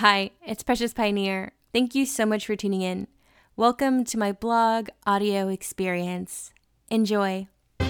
Hi, it's Precious Pioneer. Thank you so much for tuning in. Welcome to my blog audio experience. Enjoy.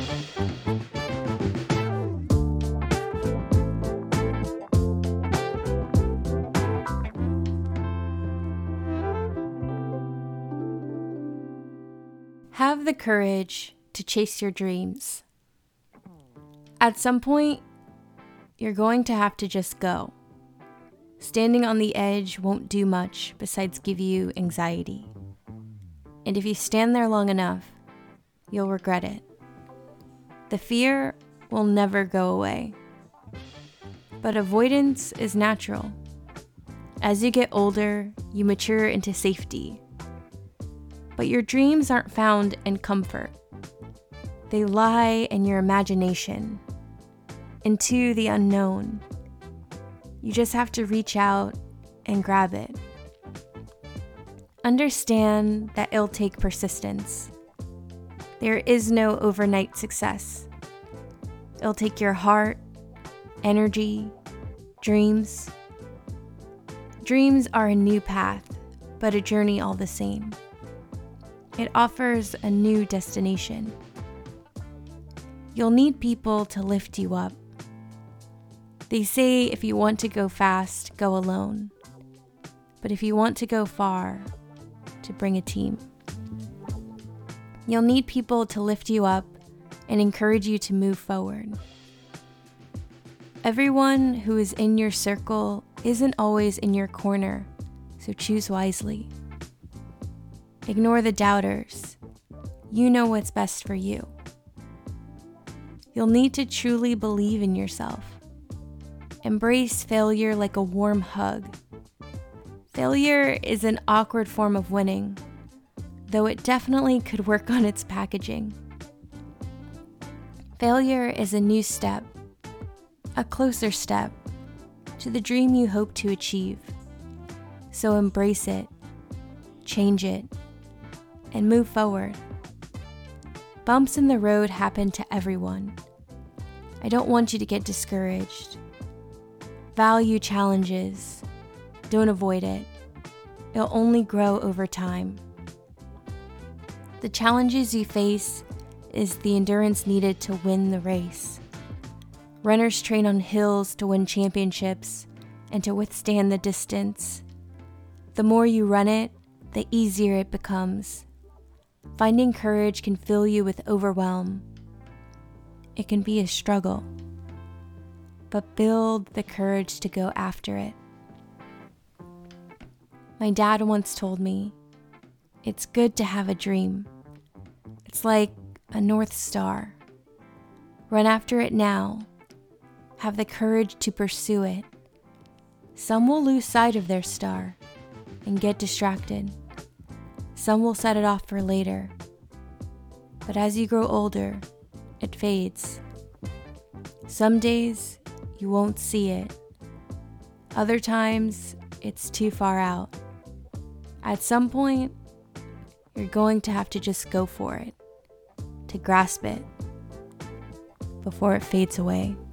Have the courage to chase your dreams. At some point, you're going to have to just go. Standing on the edge won't do much besides give you anxiety. And if you stand there long enough, you'll regret it. The fear will never go away. But avoidance is natural. As you get older, you mature into safety. But your dreams aren't found in comfort. They lie in your imagination, into the unknown. You just have to reach out and grab it. Understand that it'll take persistence. There is no overnight success. It'll take your heart, energy, dreams. Dreams are a new path, but a journey all the same. It offers a new destination. You'll need people to lift you up. They say if you want to go fast, go alone. But if you want to go far, to bring a team. You'll need people to lift you up and encourage you to move forward. Everyone who is in your circle isn't always in your corner, so choose wisely. Ignore the doubters. You know what's best for you. You'll need to truly believe in yourself. Embrace failure like a warm hug. Failure is an awkward form of winning, though it definitely could work on its packaging. Failure is a new step, a closer step to the dream you hope to achieve. So embrace it, change it, and move forward. Bumps in the road happen to everyone. I don't want you to get discouraged. Value challenges. Don't avoid it. It'll only grow over time. The challenges you face is the endurance needed to win the race. Runners train on hills to win championships and to withstand the distance. The more you run it, the easier it becomes. Finding courage can fill you with overwhelm. It can be a struggle, but build the courage to go after it. My dad once told me, it's good to have a dream. It's like a North Star. Run after it now. Have the courage to pursue it. Some will lose sight of their star and get distracted. Some will set it off for later. But as you grow older, it fades. Some days, you won't see it. Other times, it's too far out. At some point, you're going to have to just go for it, to grasp it, before it fades away.